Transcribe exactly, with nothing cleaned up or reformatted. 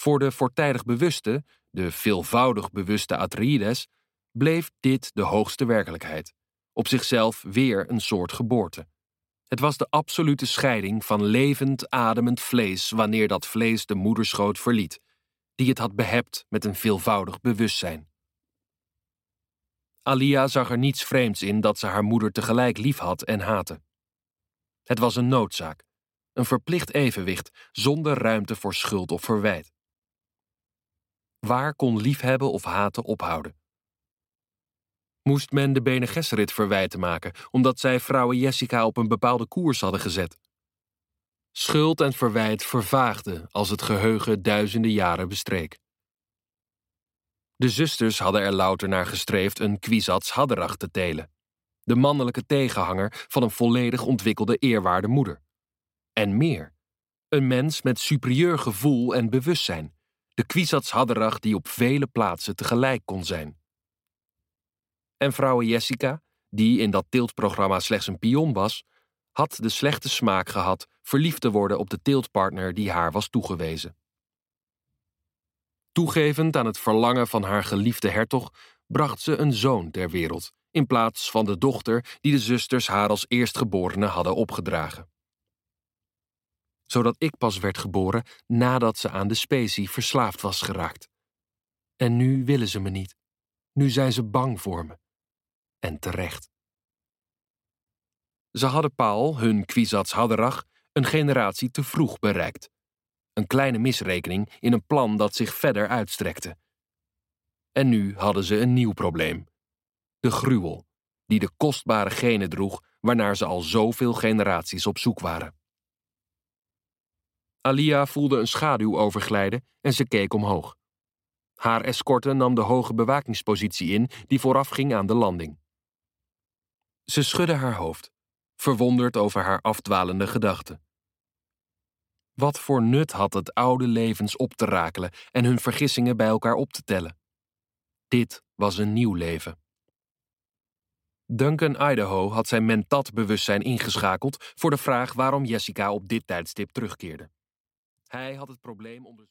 Voor de voortijdig bewuste, de veelvoudig bewuste Atreides, bleef dit de hoogste werkelijkheid. Op zichzelf weer een soort geboorte. Het was de absolute scheiding van levend, ademend vlees wanneer dat vlees de moederschoot verliet, die het had behept met een veelvoudig bewustzijn. Alia zag er niets vreemds in dat ze haar moeder tegelijk liefhad en haatte. Het was een noodzaak, een verplicht evenwicht zonder ruimte voor schuld of verwijt. Waar kon liefhebben of haten ophouden? Moest men de Bene Gesserit verwijten maken omdat zij vrouwen Jessica op een bepaalde koers hadden gezet? Schuld en verwijt vervaagden als het geheugen duizenden jaren bestreek. De zusters hadden er louter naar gestreefd een Kwisatz Haderach te telen, de mannelijke tegenhanger van een volledig ontwikkelde eerwaarde moeder. En meer, een mens met superieur gevoel en bewustzijn, de Kwisatz Haderach die op vele plaatsen tegelijk kon zijn. En vrouwe Jessica, die in dat teeltprogramma slechts een pion was, had de slechte smaak gehad verliefd te worden op de teeltpartner die haar was toegewezen. Toegevend aan het verlangen van haar geliefde hertog, bracht ze een zoon ter wereld, in plaats van de dochter die de zusters haar als eerstgeborene hadden opgedragen. Zodat ik pas werd geboren nadat ze aan de specie verslaafd was geraakt. En nu willen ze me niet. Nu zijn ze bang voor me. En terecht. Ze hadden Paul, hun Kwisatz Haderach, een generatie te vroeg bereikt. Een kleine misrekening in een plan dat zich verder uitstrekte. En nu hadden ze een nieuw probleem. De gruwel, die de kostbare genen droeg waarnaar ze al zoveel generaties op zoek waren. Alia voelde een schaduw overglijden en ze keek omhoog. Haar escorte nam de hoge bewakingspositie in die voorafging aan de landing. Ze schudde haar hoofd, verwonderd over haar afdwalende gedachten. Wat voor nut had het oude levens op te rakelen en hun vergissingen bij elkaar op te tellen? Dit was een nieuw leven. Duncan Idaho had zijn mentat-bewustzijn ingeschakeld voor de vraag waarom Jessica op dit tijdstip terugkeerde. Hij had het probleem onder